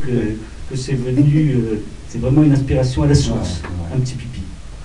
que c'est venu, c'est vraiment une inspiration à la source, un petit pipi.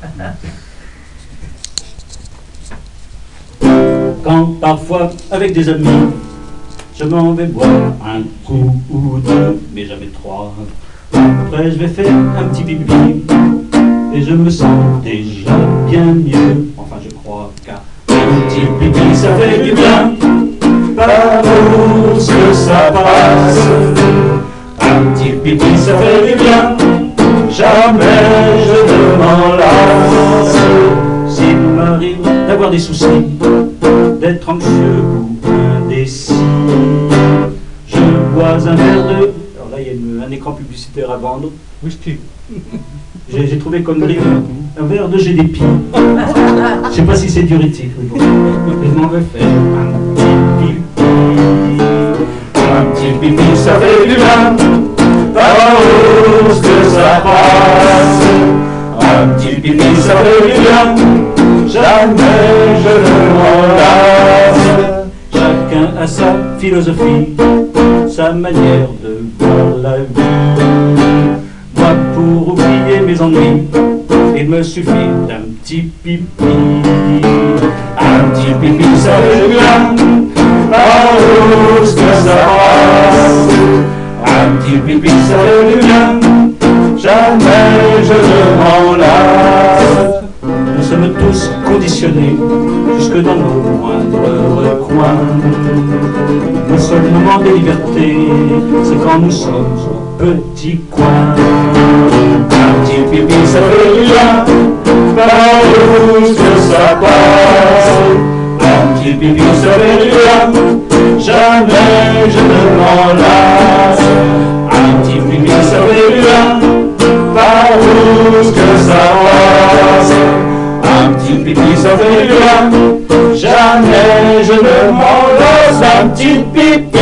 Quand parfois, avec des amis, je m'en vais boire un coup ou deux, mais jamais trois. Après, je vais faire un petit pipi, et je me sens déjà bien mieux. Enfin, je crois qu'un petit pipi, ça fait du bien. Par où ce que ça passe? Un petit pipi, ça fait du bien. Jamais je ne m'en lasse. S'il m'arrive d'avoir des soucis, d'être anxieux ou indécis, je bois un verre de... Alors là, il y a un écran publicitaire à vendre. Whisky. J'ai trouvé comme brique un verre de GDP. Je sais pas si c'est diurétique, mais bon. Je m'en vais faire un petit pipi. Un petit pipi, ça fait du bien. Par où est-ce que ça passe? Un petit pipi, ça fait du bien. Jamais je ne m'en lasse. Chacun a sa philosophie, sa manière de voir la vie. Moi, pour oublier mes ennuis, il me suffit d'un petit pipi. Un petit pipi, ça fait du bien. Par où est-ce que ça passe? Un petit pipi, ça fait du bien. Jamais je ne m'en lasse. Nous sommes tous conditionnés, jusque dans nos moindres recoins. Le seul moment de liberté, c'est quand nous sommes au petit coin. Un petit pipi, ça fait du bien. Par où est-ce que ça passe? Un petit pipi, ça fait du bien. Jamais je ne m'en lasse. Un petit pipi, ça fait du bien. Par où est-ce que ça passe? Un petit pipi, ça fait du bien. Jamais je ne m'en lasse. Un petit pipi.